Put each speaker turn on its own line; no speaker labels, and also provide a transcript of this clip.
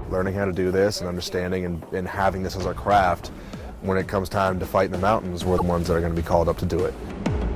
learning how to do this and understanding and having this as our craft, when it comes time to fight in the mountains, we're the ones that are going to be called up to do it.